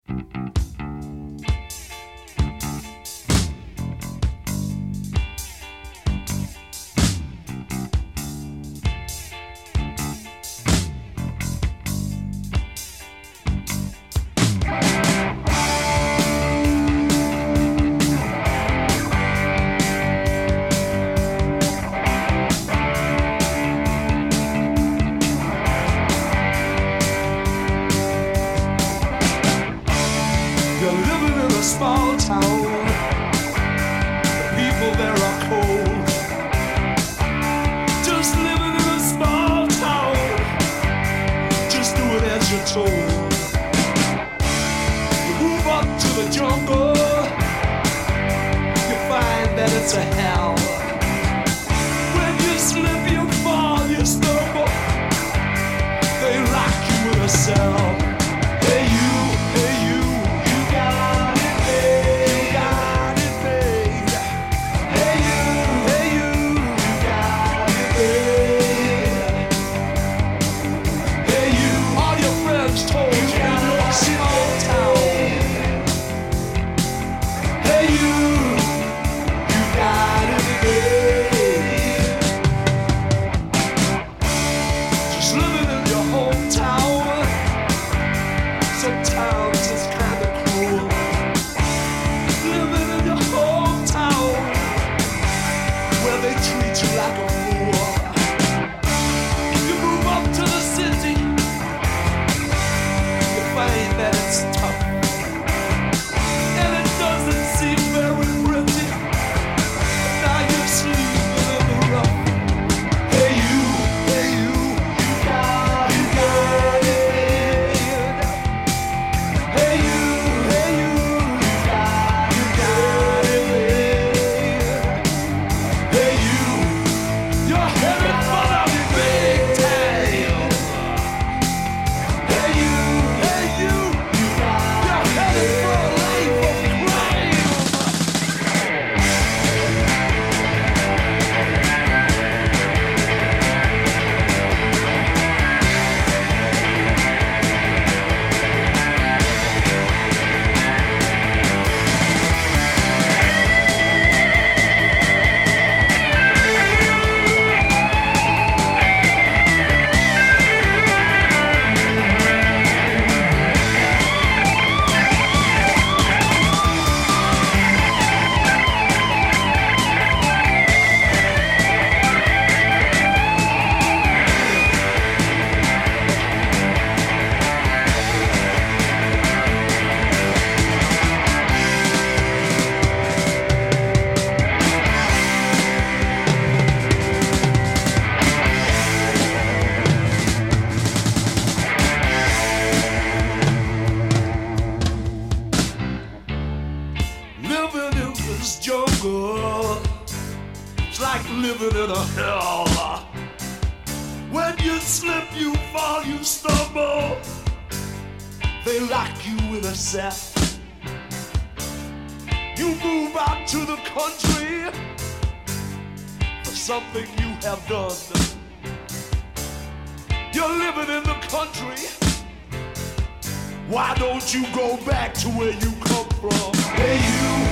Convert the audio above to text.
Small town, the people there are cold. Just living in a small town, just do it as you're told. You move up to the jungle, you find that it's a hell. When you slip, you fall, you stumble, they lock you in a cell. Hey you, hey you, you got jungle. It's like living in a hell. When you slip, you fall, you stumble. They lock you in a cell. You move out to the country for something you have done. You're living in the country. Why don't you go back to where you come from? Hey, you.